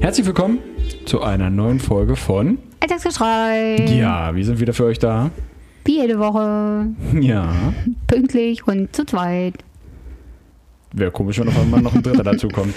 Herzlich willkommen zu einer neuen Folge von Alltagsgeschrei. Ja, wir sind wieder für euch da. Wie jede Woche. Ja. Pünktlich und zu zweit. Wäre komisch, wenn auf einmal noch ein Dritter dazu kommt.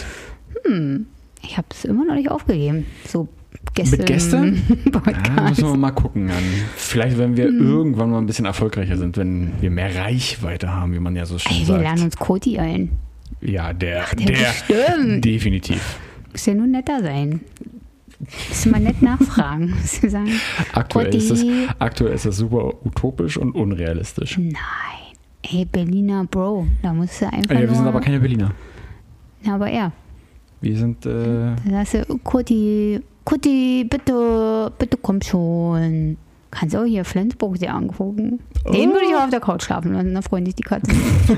Ich habe es immer noch nicht aufgegeben. So Gäste. Mit Gästen? Podcast. Ja, müssen wir mal gucken. Vielleicht, wenn wir irgendwann mal ein bisschen erfolgreicher sind, wenn wir mehr Reichweite haben, wie man ja so schön Wir sagt. lernen uns Koti ein. Ja, der bestimmt. definitiv. Muss ja nur netter sein. Muss mal nett nachfragen, muss ich sagen. Aktuell Koti. ist das super utopisch und unrealistisch. Nein. Ey, Berliner Bro. Da musst du einfach Ja, wir nur... sind aber keine Berliner. Na, aber er. Wir sind... Da hast du, Koti, bitte komm schon. Kannst auch hier Flensburg dir angucken. Den würde ich auch auf der Couch schlafen lassen, da freuen sich die Katzen.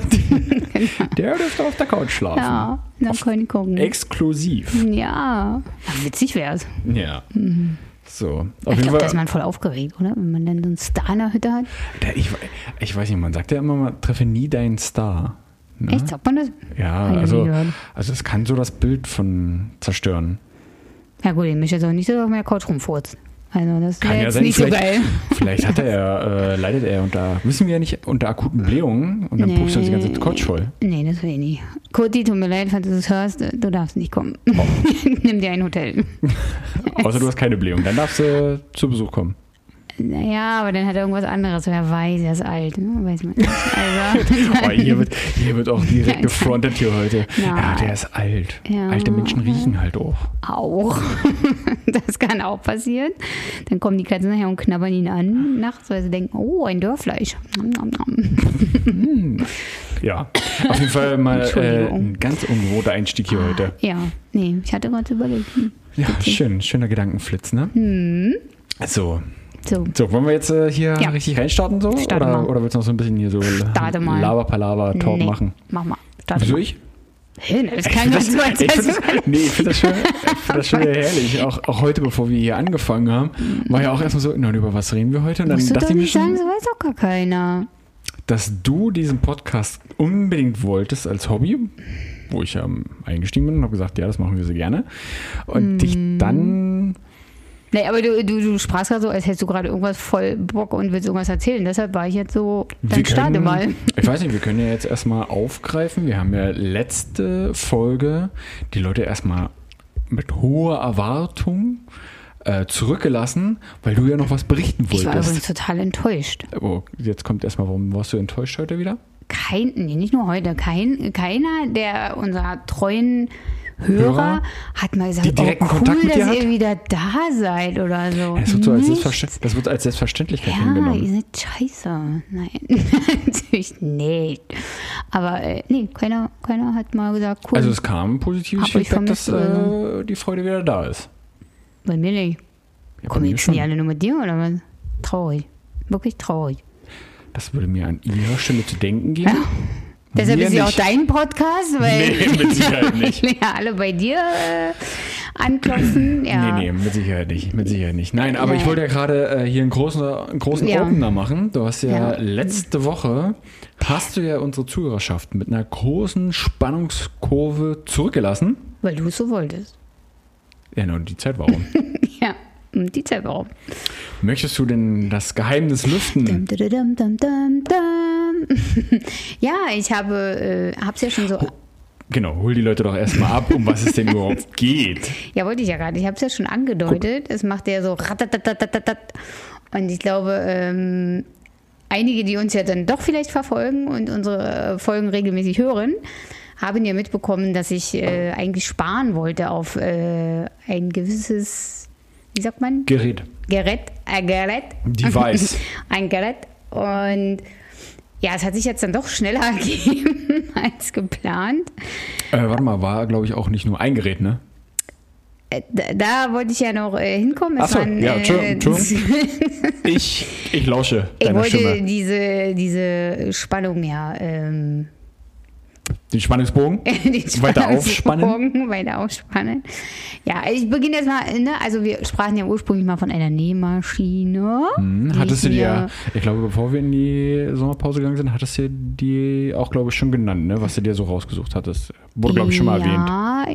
Der dürfte auf der Couch schlafen. Ja, dann können die gucken. Exklusiv. Ja, witzig wär's. Ja. So. Ich glaube, da ist man voll aufgeregt, oder? Wenn man dann so einen Star in der Hütte hat. Ich weiß nicht, man sagt ja immer, man treffe nie deinen Star. Ne? Echt, sagt man das? Ja, Hab ich noch nie gehört. also es kann so das Bild von zerstören. Ja gut, ich mich jetzt auch nicht so auf meiner Couch rumfurzt. Also das Kann wäre ja jetzt sein, nicht so geil. Vielleicht leidet er wissen wir ja nicht, unter akuten Blähungen und dann pupst er uns die ganze Couch voll. Nee, das will ich nicht. Koti, tut mir leid, falls du das hörst, du darfst nicht kommen. Nimm dir ein Hotel. Außer du hast keine Blähung, dann darfst du zu Besuch kommen. Naja, aber dann hat er irgendwas anderes. Wer weiß, er ist alt. Ne? Weiß man nicht. Also, Oh, hier wird auch direkt gefrontet hier heute. Nein. Ja, der ist alt. Ja. Alte Menschen riechen halt auch. auch. Das kann auch passieren. Dann kommen die Katzen nachher und knabbern ihn an nachts, weil sie denken, oh, ein Dörrfleisch. Nom, nom, nom. Ja, auf jeden Fall mal Entschuldigung. ein ganz ungewohnter Einstieg hier heute. Ja, nee, ich hatte gerade überlegt. Ja, schöner Gedankenflitz, ne? So, wollen wir jetzt hier Ja. richtig reinstarten so? Starte mal. Oder willst du noch so ein bisschen hier so Starte mal. Laber-Palaver-Talk Nee, machen? Mach mal. Starte Wieso mal. ich? Hey, das kann ganz so als Ich finde das schon wieder herrlich. Auch heute, bevor wir hier angefangen haben, war ja auch erstmal so, na, über was reden wir heute? Und dann Musst du dachte doch ich mir nicht sagen, schon, so weiß auch gar keiner. dass du diesen Podcast unbedingt wolltest als Hobby, wo ich ja eingestiegen bin und habe gesagt, ja, das machen wir so gerne. Und dich dann... Nee, aber du sprachst gerade so, als hättest du gerade irgendwas voll Bock und willst irgendwas erzählen. Deshalb war ich jetzt so, dann starte mal. Ich weiß nicht, wir können ja jetzt erstmal aufgreifen. Wir haben ja letzte Folge die Leute erstmal mit hoher Erwartung zurückgelassen, weil du ja noch was berichten Ich war übrigens wolltest. total enttäuscht. Oh, jetzt kommt erstmal, warum warst du enttäuscht heute wieder? Nee, nicht nur heute. Keiner der unserer treuen Hörer hat mal gesagt, Die direkten cool, Kontakt mit dir dass hat? ihr wieder da seid oder so. Das wird, Nichts. das wird als Selbstverständlichkeit Ja, hingenommen. ihr seid scheiße. Nein, natürlich nicht. Aber nee, keiner hat mal gesagt, cool. Also es kam positives Hab euch Feedback, dass vermisst, die Freude wieder da ist. Bei mir nicht. Ja, bei Kommen mir jetzt schon. die alle nur mit dir oder was? Traurig. Wirklich traurig. Das würde mir an ihrer Stelle zu denken geben. Deshalb Mir ist ja auch nicht. dein Podcast, weil Nee, mit Sicherheit nicht. ja, alle bei dir anklopfen. Ja. Nee, mit Sicherheit nicht. Nein, aber Nee. ich wollte ja gerade hier einen großen Ja. Opener machen. Du hast ja, Ja. letzte Woche, hast du ja unsere Zuhörerschaft mit einer großen Spannungskurve zurückgelassen. Weil du es so wolltest. Ja, nur die Zeit war um. Ja, und die Zeit warum? Möchtest du denn das Geheimnis lüften? Ja, ich hab's ja schon so. Genau, hol die Leute doch erstmal ab, um was es denn überhaupt geht. Ja, wollte ich ja gerade. Ich habe es ja schon angedeutet. Es macht ja so ratatatatat. Und ich glaube, einige, die uns ja dann doch vielleicht verfolgen und unsere Folgen regelmäßig hören, haben ja mitbekommen, dass ich eigentlich sparen wollte auf ein gewisses, wie sagt man? Gerät. Gerät. Device. Ein Gerät. Und ja, es hat sich jetzt dann doch schneller ergeben als geplant. Warte mal, war glaube ich auch nicht nur ein Gerät, ne? Da wollte ich ja noch hinkommen. Es Achso, waren, ja, Entschuldigung. Ich lausche ich deiner wollte Stimme. diese Spannung ja Den Spannungsbogen weiter aufspannen. Weiter aufspannen. Ja, ich beginne jetzt mal, ne? Also wir sprachen ja ursprünglich mal von einer Nähmaschine. Hattest du die ja, ich glaube, bevor wir in die Sommerpause gegangen sind, hattest du die auch, glaube ich, schon genannt, ne? Was du dir so rausgesucht hattest. Wurde, glaube ich, schon mal erwähnt.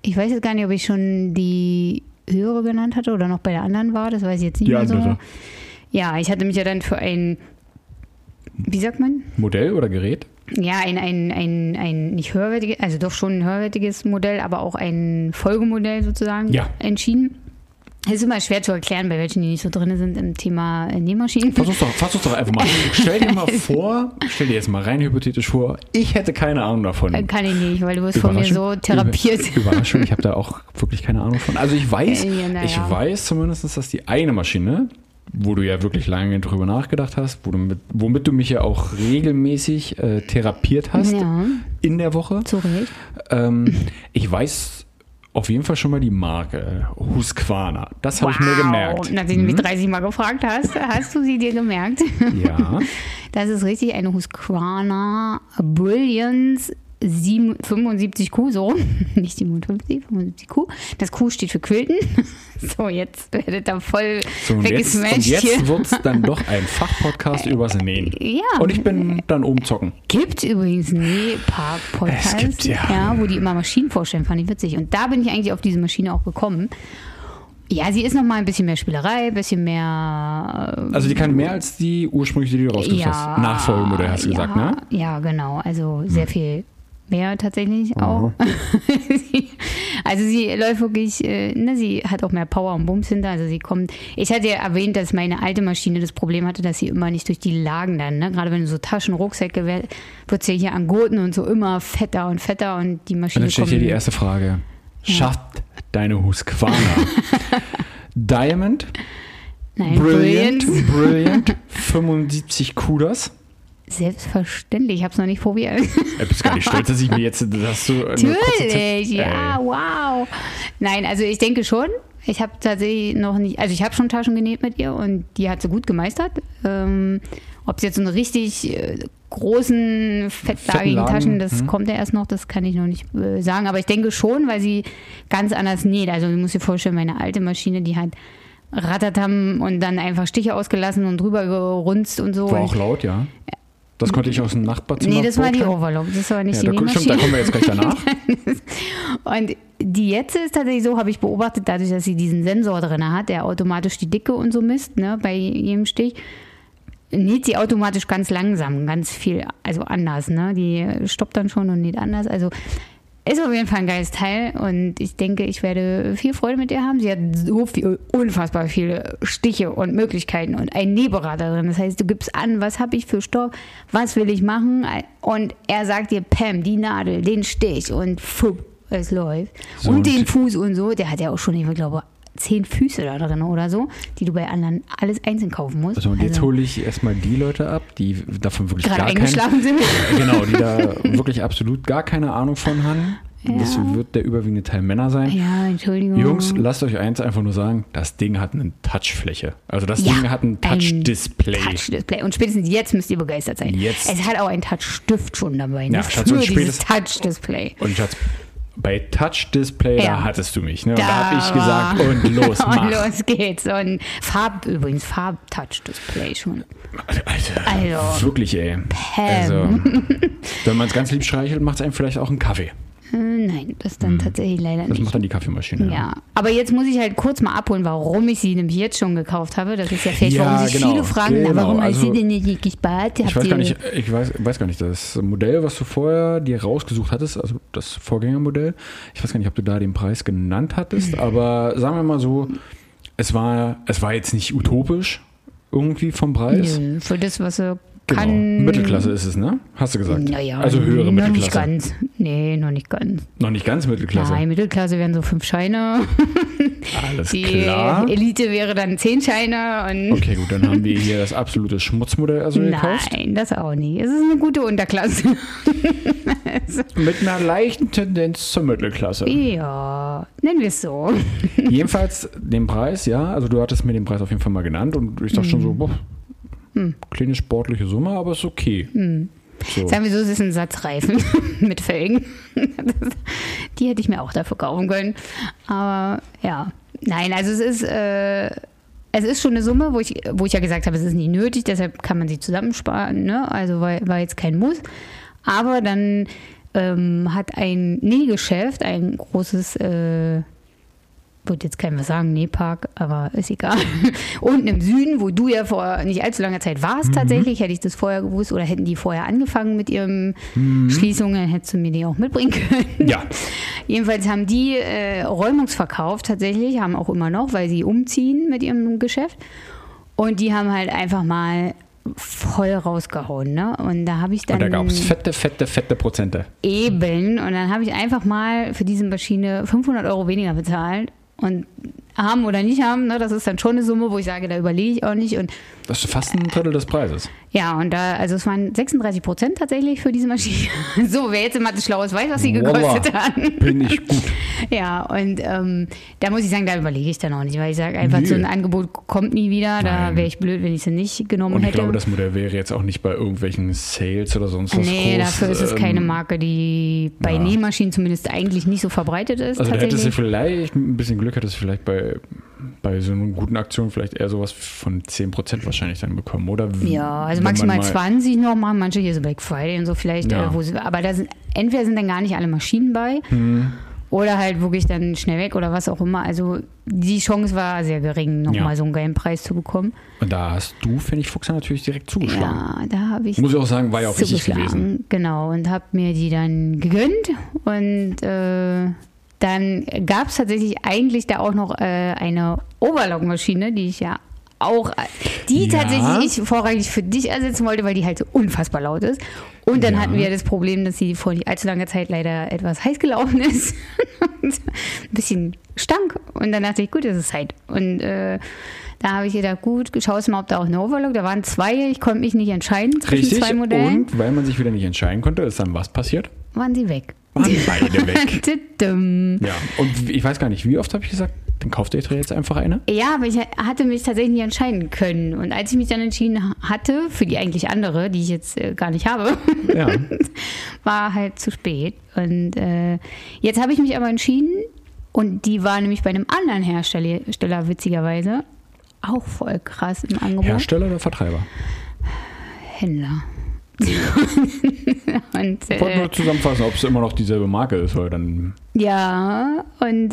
Ich weiß jetzt gar nicht, ob ich schon die höhere genannt hatte oder noch bei der anderen war. Das weiß ich jetzt nicht mehr so. Andere. Ja, ich hatte mich ja dann für ein, wie sagt man? Modell oder Gerät? Ja, ein nicht höherwertiges, also doch schon ein höherwertiges Modell, aber auch ein Folgemodell sozusagen entschieden. Das ist immer schwer zu erklären, bei welchen die nicht so drin sind im Thema Nähmaschinen. Versuch's doch einfach mal. Stell dir jetzt mal rein hypothetisch vor, ich hätte keine Ahnung davon. Kann ich nicht, weil du wirst von mir so therapiert. Überraschung, ich habe da auch wirklich keine Ahnung von. Also ich weiß zumindest, dass die eine Maschine, wo du ja wirklich lange drüber nachgedacht hast, womit du mich ja auch regelmäßig therapiert hast in der Woche. Zu Recht. Ich weiß auf jeden Fall schon mal die Marke Husqvarna. Das habe ich mir gemerkt. Nachdem du mich 30 Mal gefragt hast du sie dir gemerkt? Ja. Das ist richtig, eine Husqvarna Brilliance 75Q, so, nicht 57, 75Q. Das Q steht für Quilten. So, jetzt werdet ihr voll weggesmashed hier. Und jetzt wird es dann doch ein Fachpodcast übers Nähen. Ja. Und ich bin dann oben zocken. Gibt übrigens Nähpark-Podcast, wo die immer Maschinen vorstellen, fand ich witzig. Und da bin ich eigentlich auf diese Maschine auch gekommen. Ja, sie ist nochmal ein bisschen mehr Spielerei, ein bisschen mehr... Also die kann mehr als die ursprüngliche, die du rausgesucht hast. Nachfolgemodell hast du gesagt, ne? Ja, genau. Also sehr viel mehr tatsächlich auch. Also sie läuft wirklich, sie hat auch mehr Power und Bums hinter. Also sie kommt, ich hatte ja erwähnt, dass meine alte Maschine das Problem hatte, dass sie immer nicht durch die Lagen dann, gerade wenn du so Taschen, Rucksäcke, wird es ja hier an Gurten und so immer fetter und fetter und die Maschine und dann steht hier die erste Frage. Schafft deine Husqvarna Diamond? Nein, Brilliant 75 Kudas? Selbstverständlich, ich habe es noch nicht probiert. Ich bin gar nicht stolz, dass ich mir jetzt... Natürlich, ja, wow. Nein, also ich denke schon. Ich habe tatsächlich noch nicht... Also ich habe schon Taschen genäht mit ihr und die hat sie gut gemeistert. Ob es jetzt so eine richtig großen, fettlagigen Taschen, das kommt ja erst noch, das kann ich noch nicht sagen. Aber ich denke schon, weil sie ganz anders näht. Also du musst dir vorstellen, meine alte Maschine, die hat Ratatam und dann einfach Stiche ausgelassen und drüber gerunzt und so. War auch laut, ja. Das konnte ich aus dem Nachbarzimmer. Nee, das war die Overlock, das war nicht die Nähmaschine. Stimmt, da kommen wir jetzt gleich danach. Und die jetzt ist tatsächlich so, habe ich beobachtet, dadurch, dass sie diesen Sensor drin hat, der automatisch die Dicke und so misst, bei jedem Stich, näht sie automatisch ganz langsam, ganz viel, also anders. Die stoppt dann schon und näht anders. Also ist auf jeden Fall ein geiles Teil und ich denke, ich werde viel Freude mit ihr haben. Sie hat so viel, unfassbar viele Stiche und Möglichkeiten und einen Nähberater drin. Das heißt, du gibst an, was habe ich für Stoff, was will ich machen und er sagt dir, Pam, die Nadel, den Stich und fupp, es läuft. So, und den Fuß und so, der hat ja auch schon, ich glaube, 10 Füße da drin oder so, die du bei anderen alles einzeln kaufen musst. Also jetzt hole ich erstmal die Leute ab, die davon wirklich gerade eingeschlafen sind. Genau, die da wirklich absolut gar keine Ahnung von haben. Ja. Das wird der überwiegende Teil Männer sein. Ja, Entschuldigung. Jungs, lasst euch eins einfach nur sagen, das Ding hat eine Touchfläche. Also das Ding hat ein Touch-Display. Touch-Display. Und spätestens jetzt müsst ihr begeistert sein. Jetzt. Es hat auch einen Touch-Stift schon dabei. Ja, Schatz, für dieses Touch-Display. Und Schatz, bei Touch-Display, da hattest du mich. Ne? Und da habe ich gesagt, und los, mach. Und los geht's. Und Farb-Touch-Display schon. Also, wirklich, ey. Also, wenn man es ganz lieb streichelt, macht es einem vielleicht auch einen Kaffee. Nein, das dann tatsächlich leider nicht. Das macht dann die Kaffeemaschine. Ja, aber jetzt muss ich halt kurz mal abholen, warum ich sie nämlich jetzt schon gekauft habe. Das ist ja vielleicht, warum sich viele fragen, warum hast du denn nicht gespart? Ich weiß gar nicht, das Modell, was du vorher dir rausgesucht hattest, also das Vorgängermodell, ich weiß gar nicht, ob du da den Preis genannt hattest, aber sagen wir mal so, es war jetzt nicht utopisch irgendwie vom Preis. Nö, für das, was er Genau. Mittelklasse ist es, ne? Hast du gesagt? Naja, also höhere noch Mittelklasse. Nicht ganz. Nee, noch nicht ganz. Noch nicht ganz Mittelklasse? Nein, Mittelklasse wären so 5 Scheine. Alles die klar. Die Elite wäre dann 10 Scheine. Und okay, gut, dann haben wir hier das absolute Schmutzmodell gekauft. Nein, das auch nicht. Es ist eine gute Unterklasse. Mit einer leichten Tendenz zur Mittelklasse. Ja, nennen wir es so. Jedenfalls den Preis, ja. Also du hattest mir den Preis auf jeden Fall mal genannt und ich dachte schon so, boah, kleine sportliche Summe, aber ist okay. So. Sagen wir so, es ist ein Satz Reifen mit Felgen. Die hätte ich mir auch dafür kaufen können. Aber ja, nein, also es ist schon eine Summe, wo ich ja gesagt habe, es ist nicht nötig, deshalb kann man sie zusammensparen. Ne? Also war jetzt kein Muss. Aber dann hat ein Nähgeschäft, ein großes, würde jetzt keinem was sagen, Nähpark, aber ist egal. Unten im Süden, wo du ja vor nicht allzu langer Zeit warst tatsächlich, hätte ich das vorher gewusst oder hätten die vorher angefangen mit ihren Schließungen, hättest du mir die auch mitbringen können. Ja. Jedenfalls haben die Räumungsverkauf tatsächlich, haben auch immer noch, weil sie umziehen mit ihrem Geschäft. Und die haben halt einfach mal voll rausgehauen, ne? Und da habe ich dann... Und da gab es fette Prozente. Eben. Und dann habe ich einfach mal für diese Maschine 500 € weniger bezahlt. Und haben oder nicht haben, ne, das ist dann schon eine Summe, wo ich sage, da überlege ich auch nicht. Und das ist fast ein Drittel des Preises. ja, und da, also es waren 36% tatsächlich für diese Maschine. So, wer jetzt im Mathe schlau ist, weiß, was sie gekostet hat. Bin ich gut. Ja, und da muss ich sagen, da überlege ich dann auch nicht, weil ich sage einfach, so ein Angebot kommt nie wieder. Da wäre ich blöd, wenn ich sie nicht genommen hätte. Und ich glaube, das Modell wäre jetzt auch nicht bei irgendwelchen Sales oder sonst was Nee, groß, dafür ist es keine Marke, die bei Nähmaschinen zumindest eigentlich nicht so verbreitet ist. Also da hättest du vielleicht, mit ein bisschen Glück, hättest du vielleicht bei so einer guten Aktion vielleicht eher sowas von 10% wahrscheinlich dann bekommen, oder? Ja, also maximal 20 noch machen, manche hier so Black Friday und so vielleicht, aber da sind, entweder sind dann gar nicht alle Maschinen bei oder halt wirklich dann schnell weg oder was auch immer. Also die Chance war sehr gering, nochmal so einen geilen Preis zu bekommen. Und da hast du, finde ich, Fuchser natürlich direkt zugeschlagen. Ja, da habe ich muss ich auch sagen, war ja auch richtig gewesen. Genau, und habe mir die dann gegönnt und dann gab es tatsächlich eigentlich da auch noch eine Overlock-Maschine, die ich tatsächlich ich vorrangig für dich ersetzen wollte, weil die halt so unfassbar laut ist. Und dann hatten wir das Problem, dass sie vor nicht allzu langer Zeit leider etwas heiß gelaufen ist. Und ein bisschen stank. Und dann dachte ich, gut, das ist Zeit. Und da habe ich gedacht, gut, schaust mal, ob da auch eine Overlock. Da waren 2, ich konnte mich nicht entscheiden zwischen 2 Modellen. Und weil man sich wieder nicht entscheiden konnte, ist dann was passiert? Waren sie weg. Waren beide weg. Ja, und ich weiß gar nicht, wie oft habe ich gesagt, dann kauft ihr jetzt einfach eine? Ja, aber ich hatte mich tatsächlich nicht entscheiden können. Und als ich mich dann entschieden hatte, für die eigentlich andere, die ich jetzt gar nicht habe, war halt zu spät. Und jetzt habe ich mich aber entschieden, und die war nämlich bei einem anderen Hersteller witzigerweise auch voll krass im Angebot. Hersteller oder Vertreiber? Händler. Und, ich wollte nur zusammenfassen, ob es immer noch dieselbe Marke ist, weil dann... Ja, und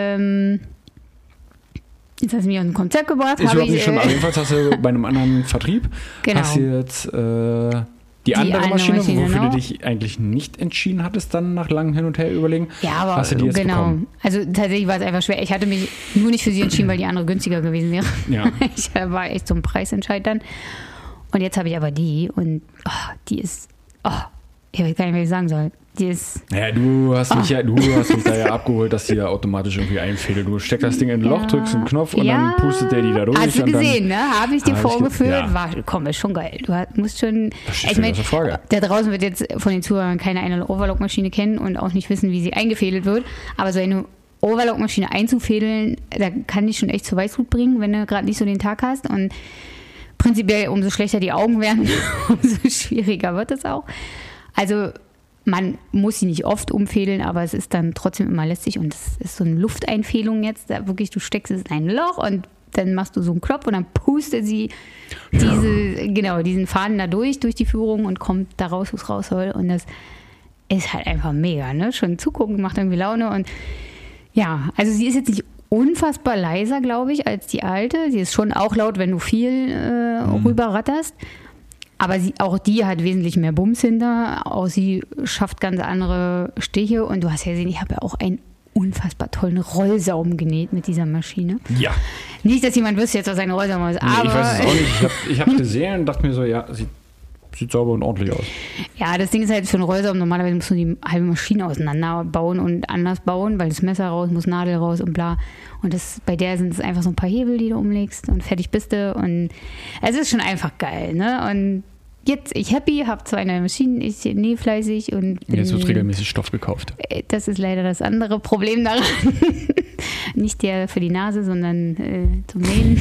jetzt hast du mich aus dem Konzept gebracht. Ist überhaupt nicht schlimm, aber jedenfalls hast du bei einem anderen Vertrieb hast du jetzt die andere Maschine, wofür du dich eigentlich nicht entschieden hattest, dann nach langem Hin und Her überlegen. Ja, aber hast du die jetzt bekommen. Also tatsächlich war es einfach schwer. Ich hatte mich nur nicht für sie entschieden, weil die andere günstiger gewesen wäre. Ja. Ich war echt zum Preisentscheid dann. Und jetzt habe ich aber die und die ist, ich weiß gar nicht, was ich sagen soll. Die ist... Naja, du hast mich da ja abgeholt, dass die ja automatisch irgendwie einfädelt. Du steckst das Ding in ein Loch, drückst einen Knopf und dann pustet der die da durch. Hast du gesehen, ne? Habe ich dir vorgeführt. Ist schon geil. Du musst schon... Ich meine, da draußen wird jetzt von den Zuhörern keine eine Overlock-Maschine kennen und auch nicht wissen, wie sie eingefädelt wird. Aber so eine Overlock-Maschine einzufädeln, da kann die schon echt zu Weißblut bringen, wenn du gerade nicht so den Tag hast. Und prinzipiell, umso schlechter die Augen werden, umso schwieriger wird es auch. Also man muss sie nicht oft umfädeln, aber es ist dann trotzdem immer lästig und das ist so eine Lufteinfädelung jetzt. Da wirklich, du steckst es in ein Loch und dann machst du so einen Knopf und dann pustet sie diesen Faden da durch die Führung und kommt da raus, wo es raus soll. Und das ist halt einfach mega, ne? Schon zugucken macht irgendwie Laune. Und ja, also sie ist jetzt nicht unfassbar leiser, glaube ich, als die alte. Sie ist schon auch laut, wenn du viel rüberratterst. Aber auch die hat wesentlich mehr Bums hinter. Auch sie schafft ganz andere Stiche. Und du hast ja gesehen, ich habe ja auch einen unfassbar tollen Rollsaum genäht mit dieser Maschine. Ja. Nicht, dass jemand wüsste jetzt, was ein Rollsaum ist. Aber ich weiß es auch nicht. Ich habe gesehen und dachte mir so, ja, sieht sauber und ordentlich aus. Ja, das Ding ist halt für einen Rollsaum, normalerweise musst du die halbe Maschine auseinanderbauen und anders bauen, weil das Messer raus muss, Nadel raus und bla. Und bei der sind es einfach so ein paar Hebel, die du umlegst und fertig bist du. Und es ist schon einfach geil, ne? Und jetzt, ich happy, habe zwar eine Maschine, ich nähe fleißig und jetzt wird regelmäßig Stoff gekauft. Das ist leider das andere Problem daran. Nicht der für die Nase, sondern zum Nähen.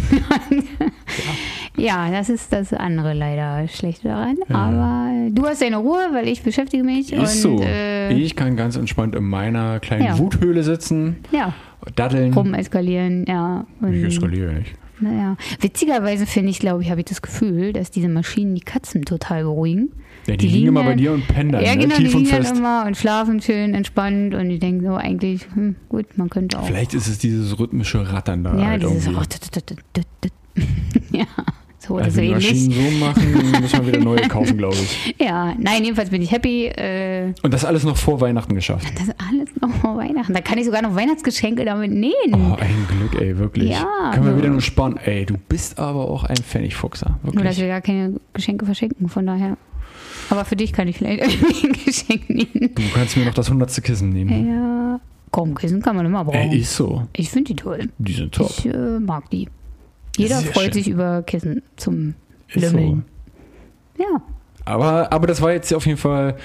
Ja, das ist das andere leider Schlechte daran. Ja. Aber du hast deine Ruhe, weil ich beschäftige mich. Ist so. Ich kann ganz entspannt in meiner kleinen Wuthöhle sitzen, daddeln. Rumeskalieren, ja. Ich eskaliere nicht. Naja, witzigerweise habe ich das Gefühl, dass diese Maschinen die Katzen total beruhigen. Ja, die liegen immer bei dir und pennen dann, ja, ne? genau, Tief die und liegen dann fest. immer und schlafen schön entspannt und ich denke so eigentlich, gut, man könnte auch. Vielleicht ist es dieses rhythmische Rattern da Ja, halt dieses irgendwie. ja, so oder Also so wenn die Maschinen ähnlich. so machen, müssen wir wieder neue kaufen, glaube ich. Ja, nein, jedenfalls bin ich happy. Und das alles noch vor Weihnachten geschafft. Das ist alles noch vor Weihnachten. Da kann ich sogar noch Weihnachtsgeschenke damit nähen. Oh, ein Glück, ey, wirklich. Ja, Können wir also- wieder nur sparen. Ey, du bist aber auch ein Pfennigfuchser, Nur, dass wirklich. wir gar keine Geschenke verschenken, von daher. Aber für dich kann ich vielleicht irgendwie ein Geschenk nehmen. Du kannst mir noch das 100. Kissen nehmen. Ja, komm, Kissen kann man immer brauchen. Ey, ist so. Ich finde die toll. Die sind top. Ich mag die. Jeder Sehr freut schön. sich über Kissen zum Ist Lümmeln. Ja. Aber das war jetzt auf jeden Fall,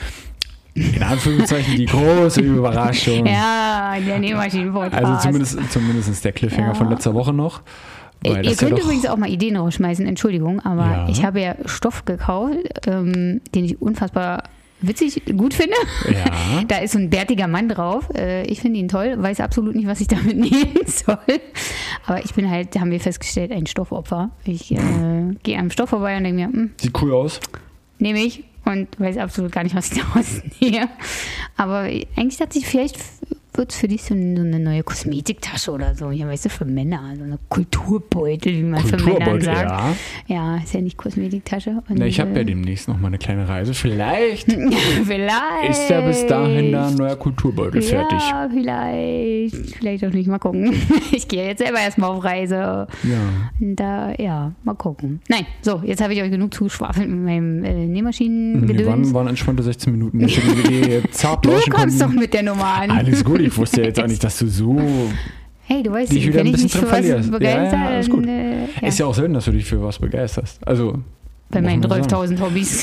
in Anführungszeichen, die große Überraschung. Ja, der Nähmaschinen-Podcast. Also zumindest der Cliffhanger Ja. von letzter Woche noch. Weil Ihr das ja könnt doch, übrigens auch mal Ideen rausschmeißen, Entschuldigung, aber Ja. ich habe ja Stoff gekauft, den ich unfassbar witzig, gut finde. ja, Da ist so ein bärtiger Mann drauf. Ich finde ihn toll, weiß absolut nicht, was ich damit nähen soll. Aber ich bin halt, haben wir festgestellt, ein Stoffopfer. Ich gehe am Stoff vorbei und denke mir, sieht cool aus. nehme ich und weiß absolut gar nicht, was ich daraus nähe. Aber eigentlich dachte ich, vielleicht wird es für dich so eine neue Kosmetiktasche oder so. Ja, weißt du, für Männer. So eine Kulturbeutel, wie man für Männer Kulturbeutel, sagt. ja. Ja, ist ja nicht Kosmetiktasche. Und, Na, ich habe ja demnächst noch mal eine kleine Reise. Vielleicht vielleicht. ist ja bis dahin da ein neuer Kulturbeutel fertig. Ja, vielleicht auch nicht. Mal gucken. Ich gehe jetzt selber erstmal auf Reise. Ja. Und da, ja, mal gucken. Nein, so, jetzt habe ich euch genug zugeschwafelt mit meinem Nähmaschinen-Gedöns. Waren entspannte 16 Minuten, dass wir die zart Du lauschen kommst doch konnten. mit der Nummer an. Alles gut, ich wusste ja jetzt auch nicht, dass du so Hey, du weißt, dich wieder wenn ein ich bisschen mich drin für was verlierst. begeister, Ja, alles gut. ja. Ist ja auch selten, dass du dich für was begeisterst. Also Bei muss meinen man sagen. 12.000 Hobbys.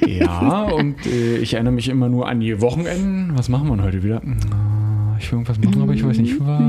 Ja, und ich erinnere mich immer nur an die Wochenenden. Was machen wir heute wieder? Ich will irgendwas machen, aber ich weiß nicht was.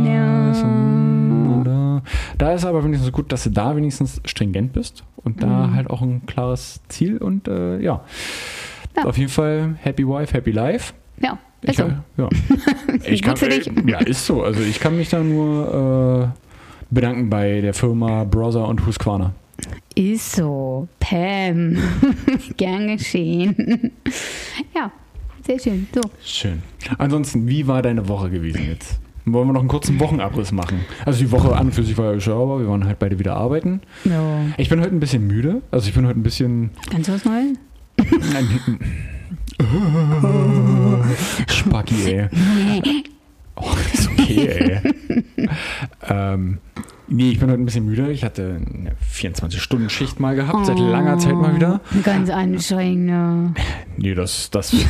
Ja. Oder. Da ist aber wenigstens gut, dass du da wenigstens stringent bist und da halt auch ein klares Ziel und ja. Ja. Auf jeden Fall Happy Wife, Happy Life. Ja, ist so. Ja. Ich Gut für dich. Ja, ist so. Also ich kann mich da nur bedanken bei der Firma Brother und Husqvarna. Ist so. Pam. Gern geschehen. Ja, sehr schön. So. Schön. Ansonsten, wie war deine Woche gewesen jetzt? Wollen wir noch einen kurzen Wochenabriss machen? Also die Woche an und für sich war ja überschaubar. Wir waren halt beide wieder arbeiten. Ja. Ich bin heute ein bisschen müde. Also ich bin heute ein bisschen... Ganz was Neues? Spacki, ey. Oh, ist okay, ey. Nee, ich bin heute ein bisschen müde. Ich hatte eine 24-Stunden-Schicht mal gehabt, seit langer Zeit mal wieder. Ganz anstrengend. Nee, das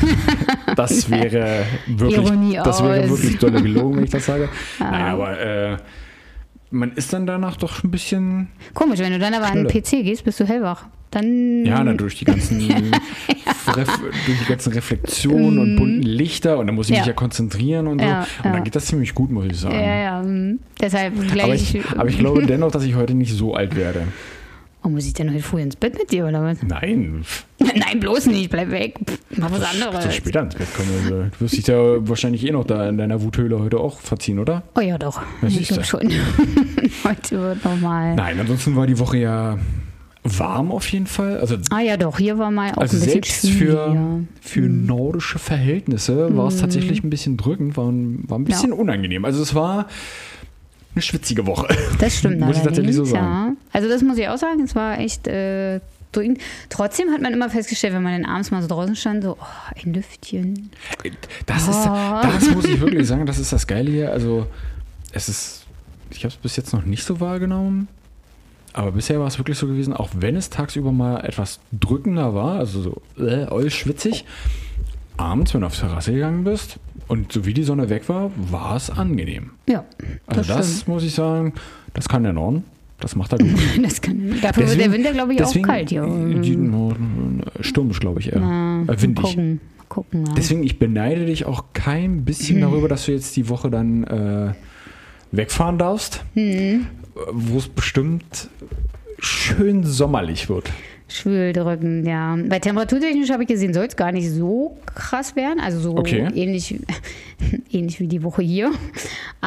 wäre wirklich, Ironie das wäre aus. wirklich dolle gelogen, wenn ich das sage. Nein, aber man ist dann danach doch ein bisschen, Komisch, wenn du dann aber an den Schneller. PC gehst, bist du hellwach. Dann. ja, dann durch die ganzen, durch die ganzen Reflexionen und bunten Lichter und dann muss ich mich Ja. ja konzentrieren und so. Ja, Und ja. dann geht das ziemlich gut, muss ich sagen. Ja. Deshalb Aber gleich. ich glaube dennoch, dass ich heute nicht so alt werde. Oh, muss ich denn heute früh ins Bett mit dir oder was? Nein, Nein, bloß nicht. Bleib weg. Mach was so anderes. später ins Bett kommen. Also, du wirst dich da wahrscheinlich eh noch da in deiner Wuthöhle heute auch verziehen, oder? Oh ja, doch. Das Ich ist glaube schon. Heute wird nochmal. Nein, ansonsten war die Woche ja warm auf jeden Fall. Also Ja, doch. Hier war mal auch Also ein bisschen selbst für schwieriger. nordische Verhältnisse war es tatsächlich ein bisschen drückend, war ein bisschen unangenehm. Also es war eine schwitzige Woche. Das stimmt Muss ich tatsächlich so allerdings, sagen. Ja. Also das muss ich auch sagen, es war echt drückend. Trotzdem hat man immer festgestellt, wenn man dann abends mal so draußen stand, so, ein Lüftchen. Das muss ich wirklich sagen, das ist das Geile hier. Also ich habe es bis jetzt noch nicht so wahrgenommen, aber bisher war es wirklich so gewesen, auch wenn es tagsüber mal etwas drückender war, also so schwitzig, abends, wenn du auf die Terrasse gegangen bist und so wie die Sonne weg war, war es angenehm. Ja, Also das muss ich sagen, das kann der Norden. Das macht er gut. Dafür wird der Winter, glaube ich, auch kalt hier. Stürmisch, glaube ich, eher. Mal Windig. gucken. Ja. Deswegen, ich beneide dich auch kein bisschen darüber, dass du jetzt die Woche dann wegfahren darfst, wo es bestimmt schön sommerlich wird. Schwül drücken, ja. Bei temperaturtechnisch habe ich gesehen, soll es gar nicht so krass werden. Also so Okay. ähnlich wie die Woche hier.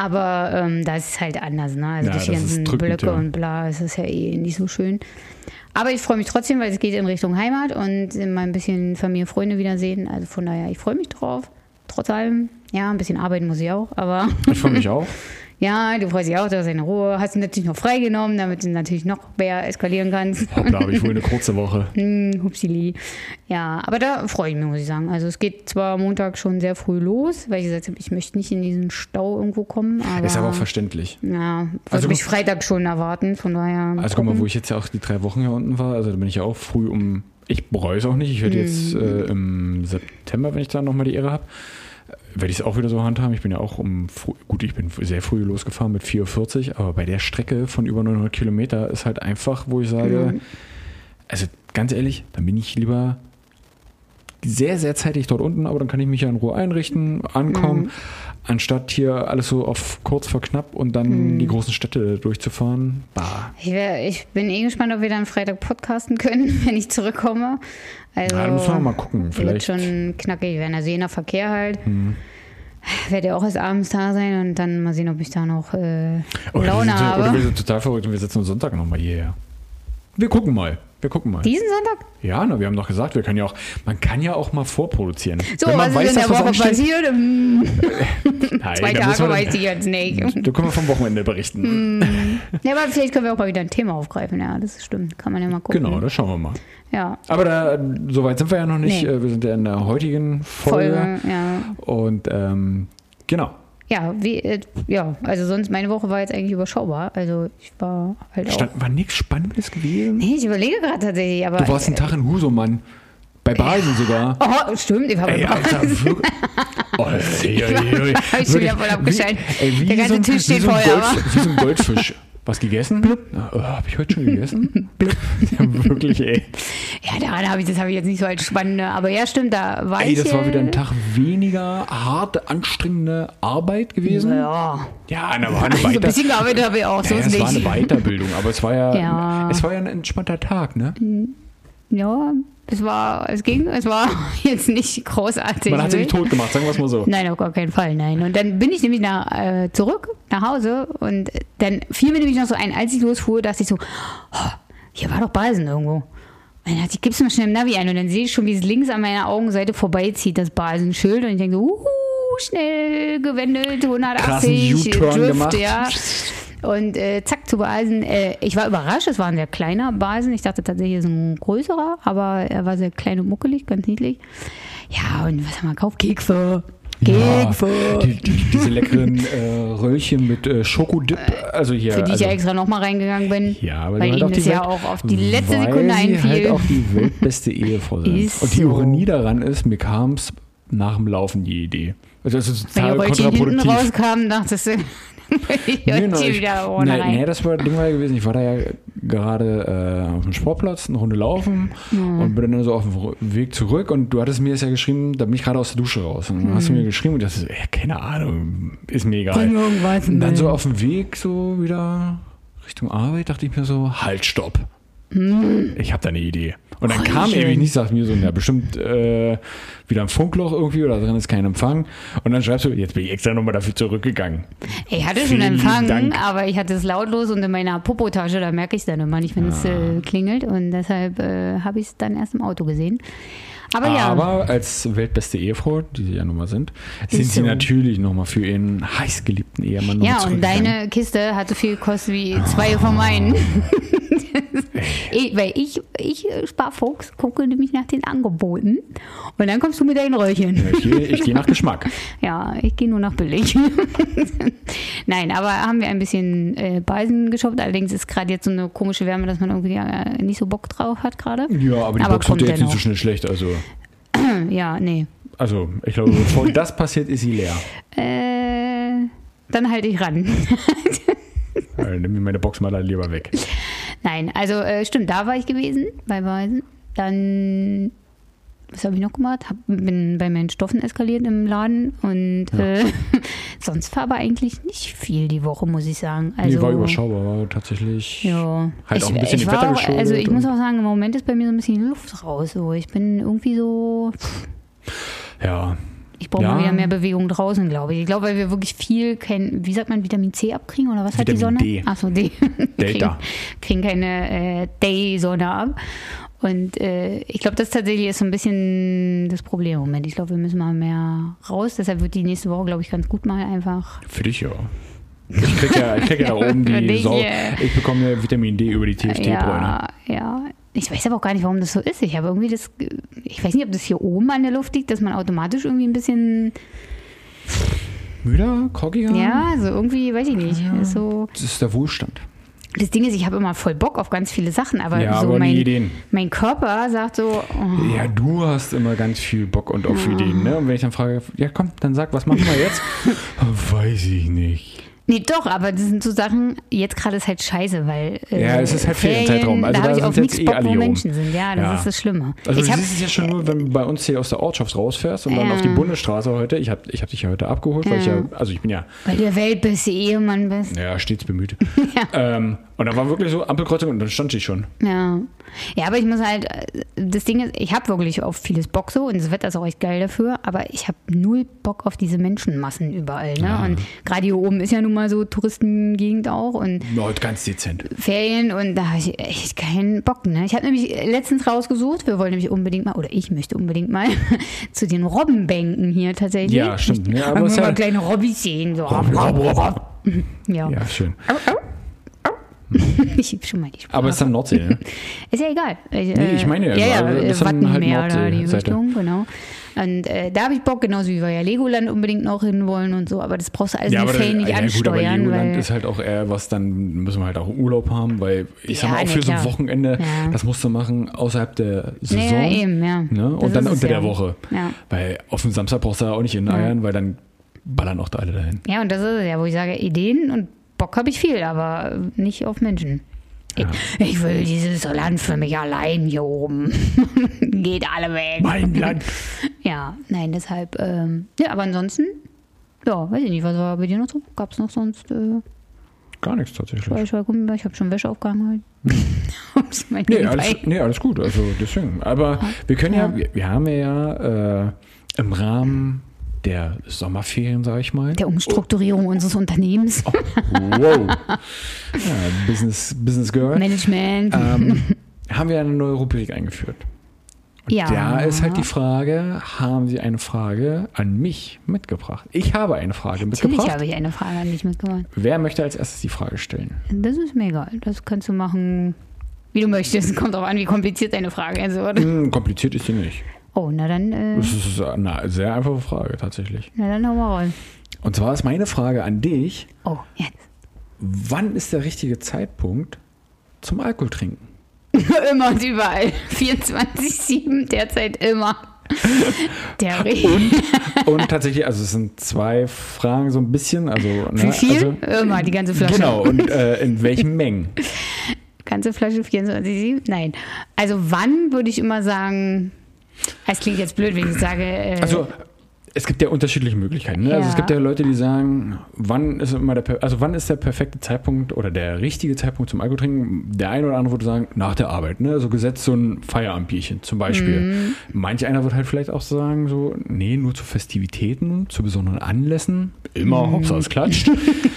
Aber da ist es halt anders, ne? Also Ja, durch die das ist ganzen drückend, Blöcke ja. und bla, ist es ja eh nicht so schön. Aber ich freue mich trotzdem, weil es geht in Richtung Heimat und mal ein bisschen Familie, Freunde wiedersehen. Also von daher, ich freue mich drauf. Trotz allem, ja, ein bisschen arbeiten muss ich auch, aber... Ich freue mich auch. Ja, du freust dich auch, du hast eine Ruhe. Hast du natürlich noch freigenommen, damit du natürlich noch mehr eskalieren kannst. Hoppla, habe ich wohl eine kurze Woche. Hupsili. Ja, aber da freue ich mich, muss ich sagen. Also es geht zwar Montag schon sehr früh los, weil ich gesagt habe, ich möchte nicht in diesen Stau irgendwo kommen. Aber, Ist aber auch verständlich. Ja, würde mich Freitag schon erwarten, von daher. Also guck mal, wo ich jetzt ja auch die 3 Wochen hier unten war, also da bin ich ja auch früh ich bereue es auch nicht, ich werde jetzt im September, wenn ich da nochmal die Ehre habe, werde ich es auch wieder so handhaben. Ich bin ja auch ich bin sehr früh losgefahren mit 4:40 Uhr, aber bei der Strecke von über 900 Kilometer ist halt einfach, wo ich sage, also ganz ehrlich, dann bin ich lieber sehr, sehr zeitig dort unten, aber dann kann ich mich ja in Ruhe einrichten, ankommen, anstatt hier alles so auf kurz vor knapp und dann die großen Städte durchzufahren. Bah. Ich bin gespannt, ob wir dann Freitag podcasten können, wenn ich zurückkomme. Also, ja, da müssen wir mal gucken. Vielleicht. Wird schon knackig werden. Also je nach Verkehr halt. Werde ja auch erst abends da sein und dann mal sehen, ob ich da noch Laune habe. Oder wir sind total verrückt und wir setzen am Sonntag nochmal hierher. Wir gucken mal. Diesen Sonntag? Ja, wir haben doch gesagt, man kann ja auch mal vorproduzieren. So, was ist in der Woche passiert? Nein, 2 Tage weiß ich jetzt nicht. Da können wir vom Wochenende berichten. Ja, aber vielleicht können wir auch mal wieder ein Thema aufgreifen. Ja, das stimmt. Kann man ja mal gucken. Genau, das schauen wir mal. Ja. Aber so weit sind wir ja noch nicht. Nee. Wir sind ja in der heutigen Folge. Ja. Und genau. Ja, also sonst, meine Woche war jetzt eigentlich überschaubar. Also ich war halt auch... War nichts Spannendes gewesen? Nee, ich überlege gerade tatsächlich, aber... Du warst einen Tag in Husumann. Bei Basen sogar. Oh, stimmt, ich war bei Basen. Habe ich schon wieder voll abgeschaltet. Der ganze Tisch steht voll, aber... Wie so ein Goldfisch. Was gegessen? Habe ich heute schon gegessen? Ja, wirklich, ey. Ja, daran habe ich jetzt nicht so als spannende, aber ja, stimmt, da war ich... Das war wieder ein Tag weniger harte, anstrengende Arbeit gewesen. Ja. Ja, da war eine ein bisschen gearbeitet habe ich auch, so ist es nicht. war eine Weiterbildung, aber es war ja ein entspannter Tag, ne? Ja, es war jetzt nicht großartig. Man hat sich nicht tot gemacht, sagen wir es mal so. Nein, auf gar keinen Fall, nein. Und dann bin ich nämlich zurück nach Hause und dann fiel mir nämlich noch so ein, als ich losfuhr, dachte ich so, hier war doch Basen irgendwo. Und dann dachte ich, gib's mal schnell im Navi ein und dann sehe ich schon, wie es links an meiner Augenseite vorbeizieht, das Basenschild und ich denke so, schnell gewendet, 180, U-Turn gemacht. Ja. Und zack, zu Basen. Ich war überrascht, es war ein sehr kleiner Basen. Ich dachte tatsächlich, es ist ein größerer, aber er war sehr klein und muckelig, ganz niedlich. Ja, und was haben wir gekauft? Kekse. Diese leckeren Röllchen mit Schokodip. Also hier, für die ich ja extra nochmal reingegangen bin. Ja, weil ihnen das ja auch auf die letzte Sekunde einfiel. Weil sie halt auch die weltbeste Ehefrau sind. Und die Ironie daran ist, mir kam es nach dem Laufen die Idee. Also das ist total kontraproduktiv. Wenn hinten rauskam, dachtest du... das Ding war ja gewesen, ich war da ja gerade auf dem Sportplatz, eine Runde laufen und bin dann so auf dem Weg zurück und du hattest mir das ja geschrieben, da bin ich gerade aus der Dusche raus und dann hast du mir geschrieben und das ist, keine Ahnung, ist mir egal. Und dann so auf dem Weg so wieder Richtung Arbeit dachte ich mir so, halt, stopp. Ich habe da eine Idee. Und dann kam ewig nicht, sagt mir so, bestimmt wieder ein Funkloch irgendwie oder drin ist kein Empfang. Und dann schreibst du, jetzt bin ich extra nochmal dafür zurückgegangen. Ich hatte schon Empfang, aber ich hatte es lautlos und in meiner Popotasche, da merke ich es dann immer nicht, wenn es klingelt. Und deshalb habe ich es dann erst im Auto gesehen. Aber als weltbeste Ehefrau, die sie ja nun mal sind sie natürlich nochmal für ihren heißgeliebten Ehemann nochmal zurückgegangen. Ja, und deine Kiste hat so viel gekostet wie 2 von meinen. Weil ich Sparfuchs, gucke nämlich nach den Angeboten und dann kommst du mit deinen Röllchen. Ja, ich gehe nach Geschmack. Ja, ich gehe nur nach billig. Nein, aber haben wir ein bisschen Basen geshoppt. Allerdings ist gerade jetzt so eine komische Wärme, dass man irgendwie nicht so Bock drauf hat gerade. Ja, aber die Box wird ja jetzt nicht so schnell schlecht. Also. Ja, nee. Also, ich glaube, bevor das passiert, ist sie leer. Dann halte ich ran. Nimm mir meine Box mal lieber weg. Nein, also stimmt, da war ich gewesen, bei Basen. Dann, was habe ich noch gemacht? Bin bei meinen Stoffen eskaliert im Laden und sonst war aber eigentlich nicht viel die Woche, muss ich sagen. Also, war überschaubar, war tatsächlich auch ein bisschen dem Wetter geschuldet. Also ich muss auch sagen, im Moment ist bei mir so ein bisschen Luft raus. So. Ich bin irgendwie so... Ja, Ich brauche mal wieder mehr Bewegung draußen, glaube ich. Ich glaube, weil wir wirklich viel wie sagt man, Vitamin C abkriegen oder was hat die Sonne? D. Achso, D. Delta. kriegen keine Day-Sonne ab. Und ich glaube, das tatsächlich ist so ein bisschen das Problem im Moment. Ich glaube, wir müssen mal mehr raus. Deshalb wird die nächste Woche, glaube ich, ganz gut mal einfach. Für dich ja. Ich krieg ja da oben ich bekomme Vitamin D über die TFT-Bräune. Ja. Ich weiß aber auch gar nicht, warum das so ist. Ich habe irgendwie ich weiß nicht, ob das hier oben an der Luft liegt, dass man automatisch irgendwie ein bisschen müder, groggiger? Ja, so irgendwie, weiß ich nicht. Ja, so. Das ist der Wohlstand. Das Ding ist, ich habe immer voll Bock auf ganz viele Sachen, aber ja, so aber nie Ideen. Mein Körper sagt so. Oh. Ja, du hast immer ganz viel Bock und auf Ideen, ne? Und wenn ich dann frage, ja komm, dann sag, was machen wir jetzt? Weiß ich nicht. Nee, doch, aber das sind so Sachen, jetzt gerade ist halt scheiße, weil ja, es ist halt Ferienzeitraum. Also da habe ich auf nichts Bock, alle wo Menschen sind. Ja, das ist das Schlimme. Also du siehst es ja schon nur, wenn du bei uns hier aus der Ortschaft rausfährst und dann auf die Bundesstraße heute. Ich hab dich ja heute abgeholt, weil ich bin ja... Weil du der weltbeste Ehemann bist. Ja, stets bemüht. Und da war wirklich so Ampelkreuzung und dann stand ich schon. Ja, aber ich muss halt, das Ding ist, ich habe wirklich auf vieles Bock so und das Wetter ist auch echt geil dafür, aber ich habe null Bock auf diese Menschenmassen überall. Ne? Und gerade hier oben ist ja nun mal so Touristengegend auch und heute ganz dezent. Ferien und da habe ich echt keinen Bock. Ne? Ich habe nämlich letztens rausgesucht, wir wollen nämlich unbedingt mal, oder ich möchte unbedingt mal zu den Robbenbänken hier tatsächlich. Ja, stimmt. Ja, aber mal kleine Robbys sehen. So. Ja, schön. Ich heb schon mal die Sprache. Aber es ist dann Nordsee, ne? Ist ja egal. Ich meine Wattenmeer halt oder die Richtung, genau. Und da habe ich Bock, genauso wie wir ja Legoland unbedingt noch hin wollen und so, aber das brauchst du alles in den Ferien nicht ansteuern. Gut, aber Legoland ist halt auch eher was, dann müssen wir halt auch Urlaub haben, weil ich sag mal, auch für so ein Wochenende, das musst du machen außerhalb der Saison. Ja, eben, Ne? Und dann unter der Woche. Ja. Weil auf dem Samstag brauchst du auch nicht in Eiern, weil dann ballern auch da alle dahin. Ja, und das ist es ja, wo ich sage, Ideen und Bock habe ich viel, aber nicht auf Menschen. Ja. Ich will dieses Land für mich allein hier oben. Geht alle weg. Mein Land. Ja, nein, deshalb, aber ansonsten, weiß ich nicht, was war bei dir noch so? Gab es noch sonst? Gar nichts tatsächlich. Ich habe schon Wäsche aufgehangen halt. Nee, alles gut, also deswegen. Aber wir können wir haben ja im Rahmen der Sommerferien, sage ich mal. Der Umstrukturierung unseres Unternehmens. Oh, wow. Business Girl. Management. Haben wir eine neue Rubrik eingeführt. Und da ist halt die Frage, haben Sie eine Frage an mich mitgebracht? Ich habe eine Frage mitgebracht. Natürlich habe ich eine Frage an dich mitgebracht. Wer möchte als erstes die Frage stellen? Das ist mir egal. Das kannst du machen, wie du möchtest. Kommt auch an, wie kompliziert deine Frage ist, oder? Kompliziert ist sie nicht. Oh, na dann. Das ist eine sehr einfache Frage, tatsächlich. Na dann hau mal rein. Und zwar ist meine Frage an dich. Oh, jetzt. Wann ist der richtige Zeitpunkt zum Alkohol trinken? Immer und überall. 24/7, derzeit immer. Und tatsächlich, also es sind zwei Fragen so ein bisschen. Also, wie viel? Also, immer, die ganze Flasche. Genau, und in welchen Mengen? Ganze Flasche 24/7? Nein. Also wann würde ich immer sagen, es klingt jetzt blöd, wenn ich sage... Also es gibt ja unterschiedliche Möglichkeiten. Ne? Ja. Also es gibt ja Leute, die sagen, wann ist der perfekte Zeitpunkt oder der richtige Zeitpunkt zum Alkohol trinken? Der eine oder andere würde sagen, nach der Arbeit. Ne? Also gesetzt so ein Feierabendbierchen zum Beispiel. Manch einer wird halt vielleicht auch sagen, so, nee, nur zu Festivitäten, zu besonderen Anlässen. Immer, Hauptsache es klatscht.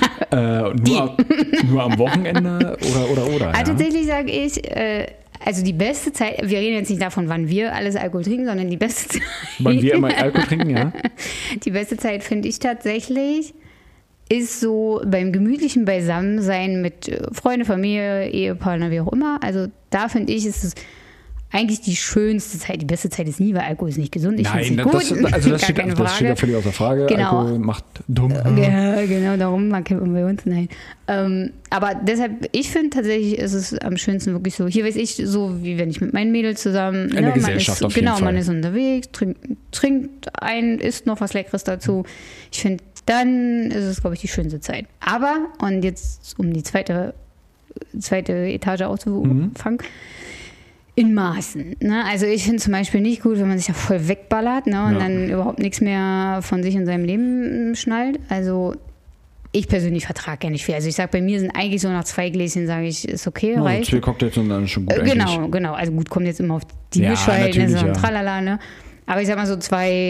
Nur am Wochenende oder. Also tatsächlich sage ich... Also die beste Zeit, wir reden jetzt nicht davon, wann wir alles Alkohol trinken, sondern die beste Zeit. Wann wir immer Alkohol trinken, ja. Die beste Zeit, finde ich tatsächlich, ist so beim gemütlichen Beisammensein mit Freunde, Familie, Ehepartner, wie auch immer. Also da finde ich, ist es eigentlich die schönste Zeit. Die beste Zeit ist nie, weil Alkohol ist nicht gesund. Ich finde es nicht gut. Das steht ja völlig außer Frage. Genau. Alkohol macht dumm. Ja, genau, darum man kennt man bei uns. Nein. Aber deshalb, ich finde tatsächlich, ist es am schönsten wirklich so, hier weiß ich, so wie wenn ich mit meinen Mädels zusammen, in der Gesellschaft auf jeden Fall. Man ist unterwegs, trinkt isst noch was Leckeres dazu. Ich finde, dann ist es, glaube ich, die schönste Zeit. Aber, und jetzt um die zweite Etage auszufangen, in Maßen. Ne? Also ich finde zum Beispiel nicht gut, wenn man sich ja voll wegballert, ne? Und dann überhaupt nichts mehr von sich und seinem Leben schnallt. Also ich persönlich vertrage ja nicht viel. Also ich sage, bei mir sind eigentlich so nach 2 Gläschen, sage ich, ist okay, reicht. 2 Cocktails und dann ist schon gut eigentlich. Genau. Also gut, kommt jetzt immer auf die Mischverhältnisse und tralala, ne? Aber ich sag mal so 2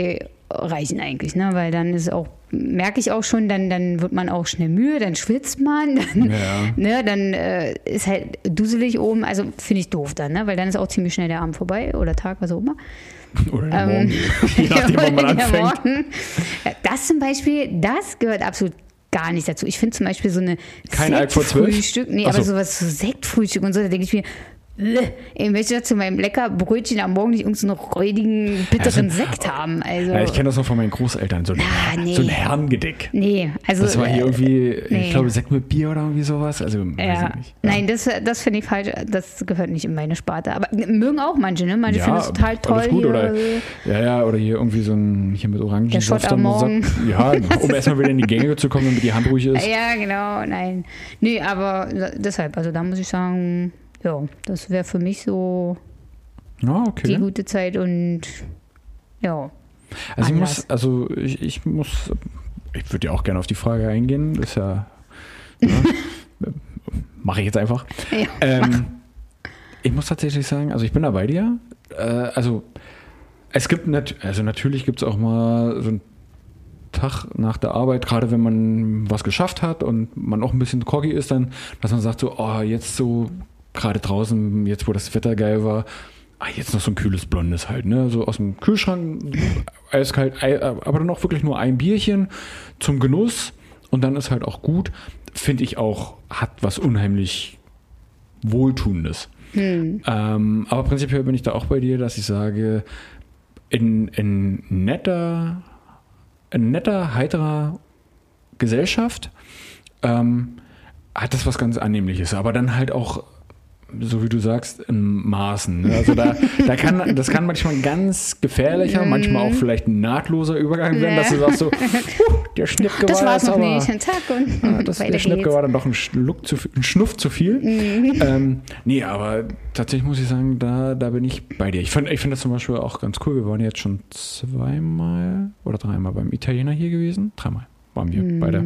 reichen eigentlich, ne? Weil dann ist auch, merke ich auch schon, dann wird man auch schnell müde, dann schwitzt man, dann, ne, dann ist halt duselig oben, also finde ich doof dann, ne? Weil dann ist auch ziemlich schnell der Abend vorbei oder Tag, was auch immer. Oder der Morgen, je nachdem, wann man anfängt. Das zum Beispiel, das gehört absolut gar nicht dazu. Ich finde zum Beispiel so eine kein Alk vor 12? Sektfrühstück, nee, aber sowas, so Sektfrühstück und so, da denke ich mir, ich möchte zu meinem lecker Brötchen am Morgen nicht irgendeinen so räudigen, bitteren Sekt haben. Also, ja, ich kenne das noch von meinen Großeltern, so ein Herrengedeck. Nee, also. Das war hier irgendwie, ich glaube, Sekt mit Bier oder irgendwie sowas. Also, weiß ich nicht. Ja. Nein, das finde ich falsch. Das gehört nicht in meine Sparte. Aber mögen auch manche, ne? Manche finden es total toll. Alles gut, oder hier irgendwie so ein, hier mit Orangensaft. Der Schott am Morgen. Ja, um erstmal wieder in die Gänge zu kommen, damit die Hand ruhig ist. Ja, genau, nein. Nee, aber deshalb, also da muss ich sagen, ja, das wäre für mich so die gute Zeit und ja. Also ich würde ja auch gerne auf die Frage eingehen. Das ist ja, mache ich jetzt einfach. Ja, ich muss tatsächlich sagen, also ich bin da bei dir. Also es gibt natürlich gibt es auch mal so einen Tag nach der Arbeit, gerade wenn man was geschafft hat und man auch ein bisschen groggy ist, dann, dass man sagt so, oh, jetzt so gerade draußen, jetzt wo das Wetter geil war, jetzt noch so ein kühles Blondes halt, ne? So aus dem Kühlschrank, eiskalt, aber dann auch wirklich nur ein Bierchen zum Genuss und dann ist halt auch gut. Finde ich auch, hat was unheimlich Wohltuendes. Aber prinzipiell bin ich da auch bei dir, dass ich sage, in netter, heiterer Gesellschaft hat das was ganz Annehmliches, aber dann halt auch, so wie du sagst, in Maßen. Ne? Also das kann manchmal ganz gefährlicher, manchmal auch vielleicht ein nahtloser Übergang werden, dass du sagst so, der Schnipke das war war's noch nicht, ein Tag und der Schnipke war dann doch ein Schnuff zu viel. Nee, aber tatsächlich muss ich sagen, da bin ich bei dir. Ich finde das zum Beispiel auch ganz cool. Wir waren jetzt schon 2-mal oder 3-mal beim Italiener hier gewesen. 3-mal. Waren wir beide.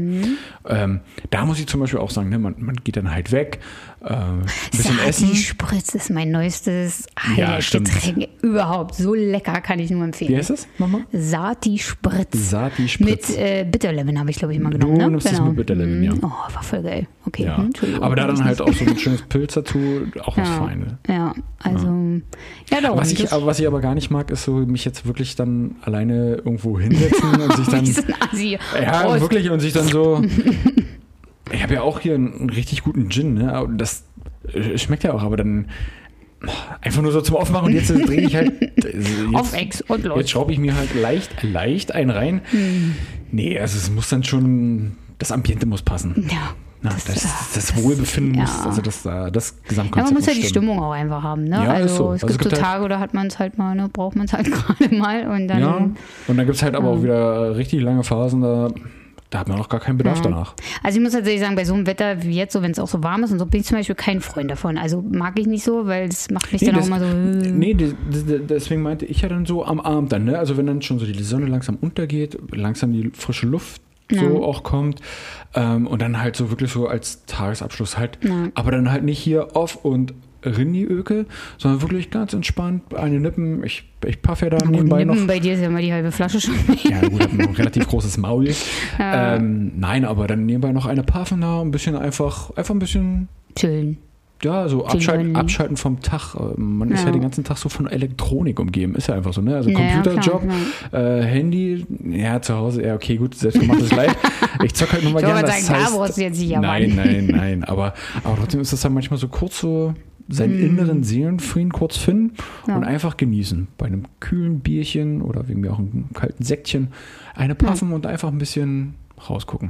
Da muss ich zum Beispiel auch sagen, ne, man geht dann halt weg, ein bisschen essen. Sati-Spritz ist mein neuestes Highlight-Getränk überhaupt. So lecker, kann ich nur empfehlen. Wie heißt das nochmal? Sati-Spritz. Sati-Spritz. Mit Bitterlemon habe ich, glaube ich, mal genommen. Du nimmst das mit Bitterlemon, ja. Oh, war voll geil. Okay, ja. Aber da dann halt auch so ein schönes Pilz dazu, auch was Feines. Ja, also, darum. Was ich aber gar nicht mag, ist so, mich jetzt wirklich dann alleine irgendwo hinsetzen und sich dann... Ja, wirklich, und sich dann so... Ich habe ja auch hier einen richtig guten Gin, ne? Das schmeckt ja auch, aber dann einfach nur so zum Aufmachen und jetzt drehe ich halt... Auf Ex und los. Jetzt schraube ich mir halt leicht einen rein. Nee, also es muss dann schon... Das Ambiente muss passen. Ja. Das Wohlbefinden muss, also das Gesamtkonzept. Ja, man muss ja die Stimmung auch einfach haben, ne? Ja, also es gibt so Tage, da hat man es halt mal, ne? Braucht man es halt gerade mal und dann... Ja, und dann gibt es halt aber auch wieder richtig lange Phasen, da hat man auch gar keinen Bedarf danach. Also ich muss tatsächlich sagen, bei so einem Wetter wie jetzt, so wenn es auch so warm ist und so, bin ich zum Beispiel kein Freund davon. Also mag ich nicht so, weil das macht mich dann auch immer so... Nee, deswegen meinte ich ja dann so am Abend dann, ne? Also wenn dann schon so die Sonne langsam untergeht, langsam die frische Luft so auch kommt und dann halt so wirklich so als Tagesabschluss halt, aber dann halt nicht hier off und Rinni-Öke, sondern wirklich ganz entspannt, eine Nippen, ich paffe ja da nebenbei noch. Bei dir ist ja mal die halbe Flasche schon. Ja gut, hab noch ein relativ großes Maul. Nein, aber dann nebenbei noch eine Paffen da, ein bisschen einfach ein bisschen chillen. Ja, so abschalten vom Tag. Man ist ja den ganzen Tag so von Elektronik umgeben. Ist ja einfach so, ne? Also Computerjob, Handy, ja, zu Hause, ja, okay, gut, selbstgemachtes Leid. Ich zocke halt nur mal gerne. Das heißt, nein. Aber trotzdem ist das dann manchmal so kurz so seinen inneren Seelenfrieden kurz finden und einfach genießen. Bei einem kühlen Bierchen oder wegen mir auch einem kalten Sektchen eine Puffen und einfach ein bisschen rausgucken.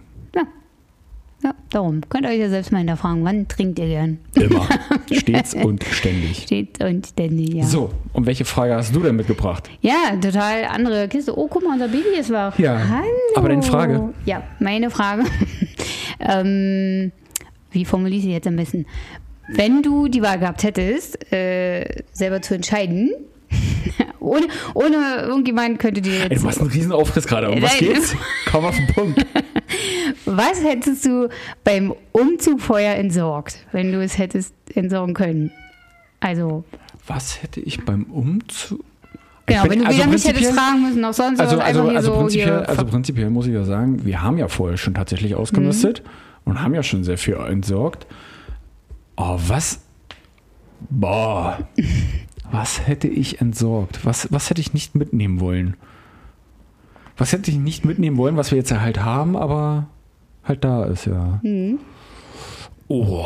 Ja, darum. Könnt ihr euch ja selbst mal hinterfragen, wann trinkt ihr gern? Immer. Stets und ständig. Stets und ständig, ja. So, und welche Frage hast du denn mitgebracht? Ja, total andere Kiste. Oh, guck mal, unser Baby ist wach. Ja, hallo. Aber deine Frage? Ja, meine Frage. Wie formuliere ich sie jetzt am besten? Wenn du die Wahl gehabt hättest, selber zu entscheiden, ohne irgendjemand könnte dir jetzt... Du hast einen riesen Aufriss gerade. Um was geht's? Komm auf den Punkt. Was hättest du beim Umzug vorher entsorgt, wenn du es hättest entsorgen können? Also... Was hätte ich beim Umzug... Genau, wenn du wieder mich hättest fragen müssen, noch sonst was, einfach hier so hier. Also prinzipiell muss ich ja sagen, wir haben ja vorher schon tatsächlich ausgemistet und haben ja schon sehr viel entsorgt. Oh, was hätte ich entsorgt? Was hätte ich nicht mitnehmen wollen? Was hätte ich nicht mitnehmen wollen, was wir jetzt halt haben, aber halt da ist, ja. Oh.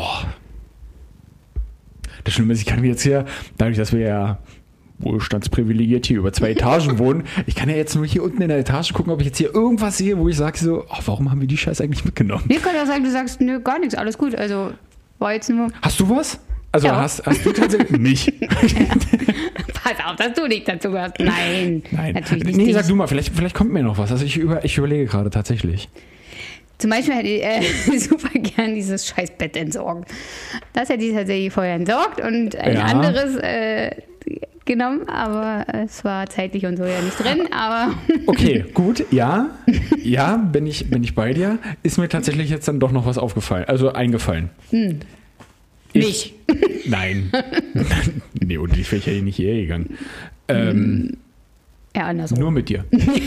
Das Schlimme ist, ich kann mir jetzt hier, dadurch, dass wir ja wohlstandsprivilegiert hier über 2 Etagen wohnen, ich kann ja jetzt nur hier unten in der Etage gucken, ob ich jetzt hier irgendwas sehe, wo ich sage so, warum haben wir die Scheiße eigentlich mitgenommen? Wir können ja sagen, du sagst, nö, gar nichts, alles gut. Also war jetzt nur... Hast du was? Also Ja. hast du tatsächlich nicht? Pass auf, dass du nicht dazu gehörst. Nein, natürlich nicht. Nee, dich. sag du mal, vielleicht kommt mir noch was. Also ich überlege gerade tatsächlich. Zum Beispiel hätte ich super gern dieses scheiß Bett entsorgt. Das hätte ich tatsächlich vorher entsorgt und ein anderes genommen, aber es war zeitlich und so ja nicht drin, aber... Okay, gut, ja, bin ich bei dir. Ist mir tatsächlich jetzt dann doch noch was eingefallen. Nicht. Nein. Nee, und ich wäre ja nicht hierher gegangen. Ja, andersrum. Nur mit dir.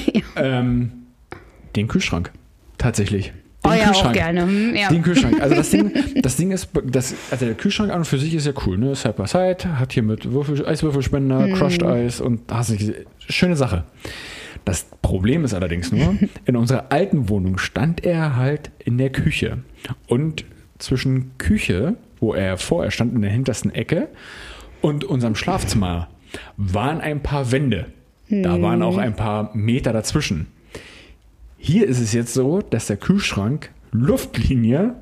Den Kühlschrank. Tatsächlich. Den ja, Kühlschrank. auch gerne. Ja. Den Kühlschrank. Also das Ding ist, also der Kühlschrank an und für sich ist ja cool, ne? Side by Side, hat hier mit Eiswürfelspender, Crushed Eis und schöne Sache. Das Problem ist allerdings nur, in unserer alten Wohnung stand er halt in der Küche. Und zwischen Küche, wo er vorher stand, in der hintersten Ecke, und unserem Schlafzimmer waren ein paar Wände. Da waren auch ein paar Meter dazwischen. Hier ist es jetzt so, dass der Kühlschrank Luftlinie...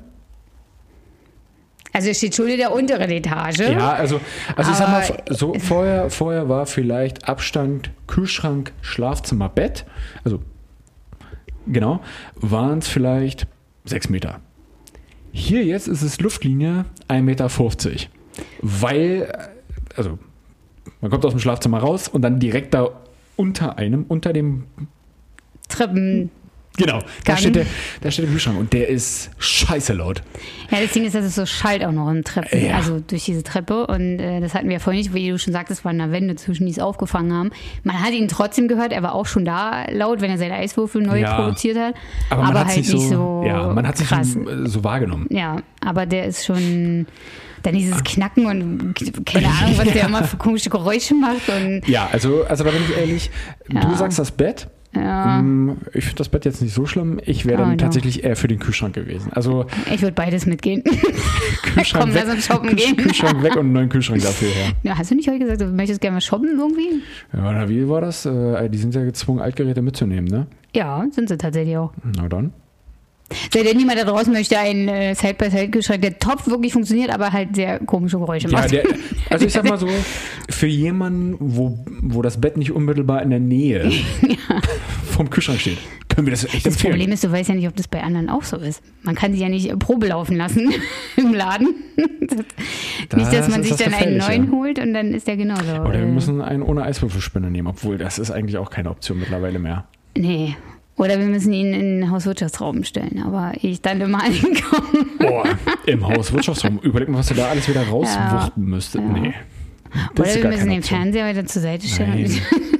Also es steht schon in der unteren Etage. Ja, also ich sag mal, Aber- so vorher war vielleicht Abstand Kühlschrank, Schlafzimmer, Bett. Also genau, waren es vielleicht 6 Meter. Hier jetzt ist es Luftlinie 1,50 Meter. Weil, also man kommt aus dem Schlafzimmer raus und dann direkt da unter dem... Treppen. Genau, da Gang. steht der Kühlschrank und der ist scheiße laut. Ja, das Ding ist, dass es so schallt auch noch im Treppen, Ja. also durch diese Treppe. Und das hatten wir ja vorhin nicht, wie du schon sagtest, waren da Wände zwischen, die es aufgefangen haben. Man hat ihn trotzdem gehört, er war auch schon da laut, wenn er seine Eiswürfel neu Ja. produziert hat. Aber man hat es halt nicht so ja, man hat es krass. nicht so wahrgenommen. Ja, aber der ist schon... Dann dieses Knacken und keine Ahnung, was der immer für komische Geräusche macht. Und Ja, also da bin ich ehrlich, du sagst das Bett. ja, Ich finde das Bett jetzt nicht so schlimm. Ich wäre Oh, dann no. tatsächlich eher für den Kühlschrank gewesen. Also ich würde beides mitgehen. Kühlschrank Komm, weg, lass uns shoppen gehen. Kühlschrank weg und einen neuen Kühlschrank dafür her. Ja, hast du nicht heute gesagt, du möchtest gerne mal shoppen irgendwie? Ja, na, wie war das? Die sind ja gezwungen, Altgeräte mitzunehmen, ne? Ja, sind sie tatsächlich auch. Na dann. So, denn niemand da draußen möchte einen Side-by-Side-Kühlschrank, der top wirklich funktioniert, aber halt sehr komische Geräusche Ja, macht. also ich sag mal so, für jemanden, wo das Bett nicht unmittelbar in der Nähe vom Kühlschrank steht, können wir das echt Das empfehlen. Problem ist, du weißt ja nicht, ob das bei anderen auch so ist. Man kann sie ja nicht Probe laufen lassen im Laden. Nicht, dass man ist sich das dann einen Gefährliche. neuen holt und dann ist der genauso. Oder wir müssen einen ohne Eiswürfelspinner nehmen, obwohl das ist eigentlich auch keine Option mittlerweile mehr. Nee. Oder wir müssen ihn in den Hauswirtschaftsraum stellen, aber ich dann immer ankomme. Boah, im Hauswirtschaftsraum. Überleg mal, was du da alles wieder rauswuchten müsstest. Ja. Nee. Oder ist wir gar müssen keine den Option. Fernseher weiter zur Seite stellen. Nein.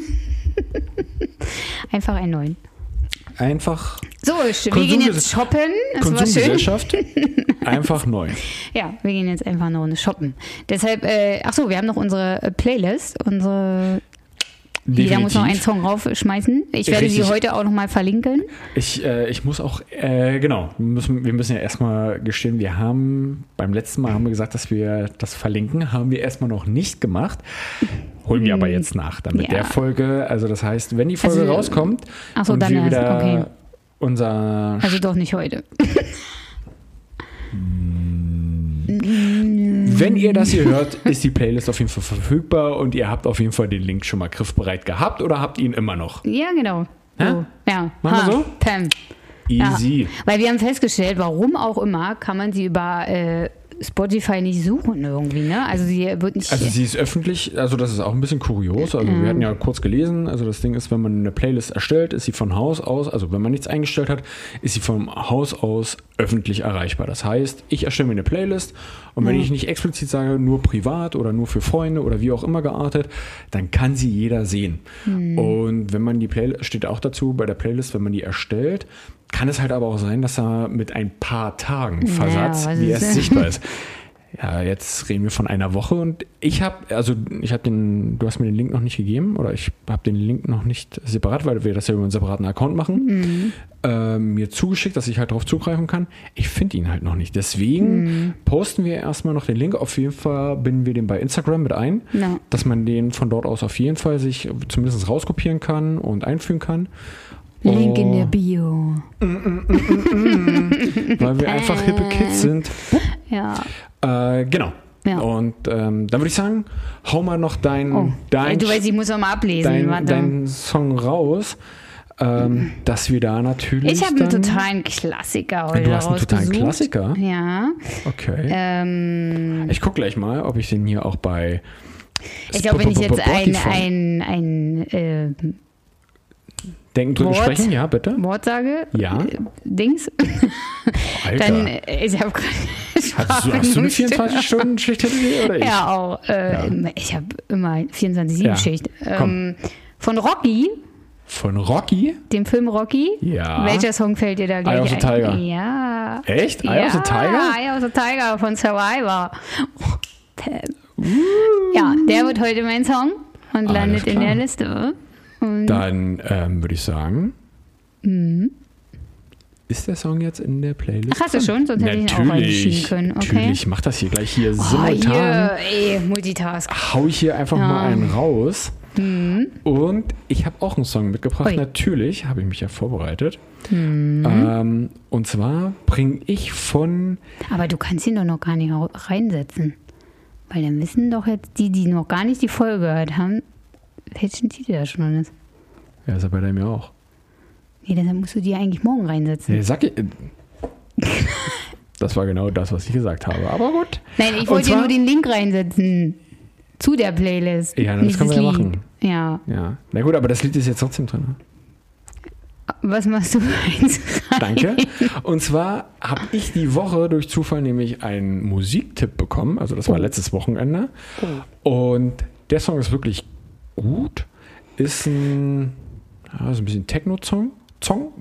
Einfach einen neuen. Einfach So, wir gehen jetzt shoppen. Das war schön. Konsumgesellschaft. Einfach neu. Ja, wir gehen jetzt einfach eine Runde shoppen. Deshalb, wir haben noch unsere Playlist, Jeder muss noch einen Song raufschmeißen. Ich werde Richtig. sie heute auch nochmal verlinken. Ich muss auch, genau, wir müssen ja erstmal gestehen, beim letzten Mal haben wir gesagt, dass wir das verlinken, haben wir erstmal noch nicht gemacht. Holen wir aber jetzt nach, dann mit Ja. der Folge, also das heißt, wenn die Folge Also, rauskommt ach so, und dann wir erst, wieder okay. unser Also doch nicht heute. Wenn ihr das hier hört, ist die Playlist auf jeden Fall verfügbar und ihr habt auf jeden Fall den Link schon mal griffbereit gehabt oder habt ihn immer noch? Ja, genau. So, ja. Machen wir so? Pam. Ja. Easy. Weil wir haben festgestellt, warum auch immer, kann man sie über Spotify nicht suchen irgendwie, ne? Also sie wird nicht... Also sie ist öffentlich, also das ist auch ein bisschen kurios. Also wir hatten ja kurz gelesen, also das Ding ist, wenn man eine Playlist erstellt, ist sie von Haus aus, also wenn man nichts eingestellt hat, ist sie vom Haus aus öffentlich erreichbar. Das heißt, ich erstelle mir eine Playlist und wenn ich nicht explizit sage, nur privat oder nur für Freunde oder wie auch immer geartet, dann kann sie jeder sehen. Und wenn man die Playlist, steht auch dazu bei der Playlist, wenn man die erstellt, kann es halt aber auch sein, dass er mit ein paar Tagen Versatz wie erst sichtbar ist. Ja, jetzt reden wir von einer Woche und du hast mir den Link noch nicht gegeben oder ich habe den Link noch nicht separat, weil wir das ja über einen separaten Account machen, mir zugeschickt, dass ich halt darauf zugreifen kann. Ich finde ihn halt noch nicht. Deswegen posten wir erstmal noch den Link. Auf jeden Fall binden wir den bei Instagram mit ein, dass man den von dort aus auf jeden Fall sich zumindest rauskopieren kann und einfügen kann. Link in der Bio. Weil wir einfach hippe Kids sind. Ja. Genau. Ja. Und dann würde ich sagen, hau mal noch dein du weißt, ich muss auch mal ablesen. dein Song raus, dass wir da natürlich. Ich habe einen totalen Klassiker heute Du hast einen totalen Klassiker? Ja. Okay. Ich gucke gleich mal, ob ich den hier auch bei. Ich glaube, wenn ich jetzt ein Denken drüber sprechen, ja, bitte. Wort sage, ja. Dings. Alter. Dann, ich habe Hast du eine 24-Stunden-Schicht hinter dir oder ich? Ja, auch. Ich habe immer 24/7-Schicht. Von Rocky. Von Rocky? Dem Film Rocky. Ja. Welcher Song fällt dir da gleich ein? Eye of the Tiger. Ja. Echt? Eye of the Tiger? Eye of the Tiger von Survivor. Ja, der wird heute mein Song und landet in der Liste. Und dann würde ich sagen, ist der Song jetzt in der Playlist? Ach, hast du schon? Sonst hätte ich ihn auch reinschieben können. Okay. Natürlich, ich mach das hier gleich hier simultan. Multitask. Hau ich hier einfach mal einen raus. Und ich habe auch einen Song mitgebracht. Natürlich, habe ich mich ja vorbereitet. Und zwar bringe ich von... Aber du kannst ihn doch noch gar nicht reinsetzen. Weil dann wissen doch jetzt die noch gar nicht die Folge gehört haben, welchen Titel das schon ist. Ja, ist ja bei mir auch. Nee, deshalb musst du die eigentlich morgen reinsetzen. Nee, das war genau das, was ich gesagt habe. Aber gut. Nein, ich wollte dir nur den Link reinsetzen. Zu der Playlist. Ja, das können wir ja machen. Ja. Na gut, aber das Lied ist jetzt trotzdem drin. Was machst du eins? Danke. Und zwar habe ich die Woche durch Zufall nämlich einen Musiktipp bekommen. Also das war letztes Wochenende. Und der Song ist wirklich gut. Ist so ein bisschen Techno-Song. Song.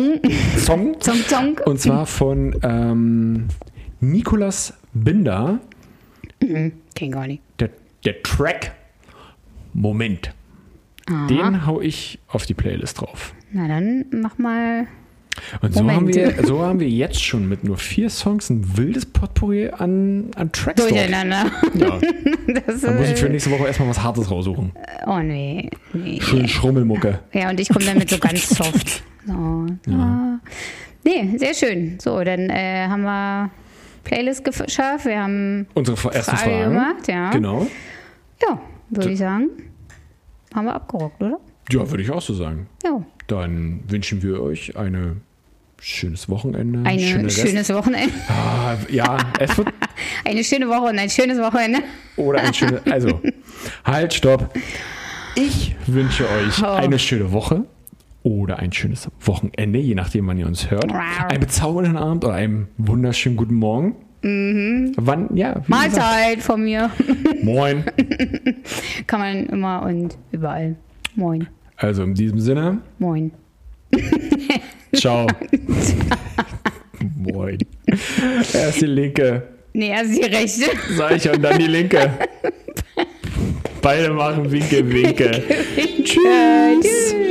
Und zwar von Nicolas Binder. Kenn gar nicht. Der Track Moment. Aha. Den hau ich auf die Playlist drauf. Na dann mach mal. Und so haben wir jetzt schon mit nur 4 Songs ein wildes Potpourri an Tracks durcheinander. Ja. Dann muss ich für nächste Woche erstmal was Hartes raussuchen. Oh nee. Schön Schrummelmucke. Ja, und ich komme dann mit so ganz soft. So. Ja. Nee, sehr schön. So, dann haben wir Playlist geschafft. Wir haben unsere erste Frage gemacht. Ja. Genau. Ja, würde ich sagen. Haben wir abgerockt, oder? Ja, würde ich auch so sagen. Ja. Dann wünschen wir euch ein schönes Wochenende. Ein schönes Wochenende. Ja, es wird eine schöne Woche und ein schönes Wochenende. Oder ein schönes... Also, halt, stopp. Ich wünsche euch eine schöne Woche oder ein schönes Wochenende, je nachdem, wann ihr uns hört. Einen bezaubernden Abend oder einen wunderschönen guten Morgen. Wann? Ja. Mahlzeit von mir. Moin. Kann man immer und überall. Moin. Also in diesem Sinne. Moin. Ciao. Moin. Erst die linke. Nee, erst die rechte. Sag ich und dann die linke. Beide machen Winke, Winke. Tschüss.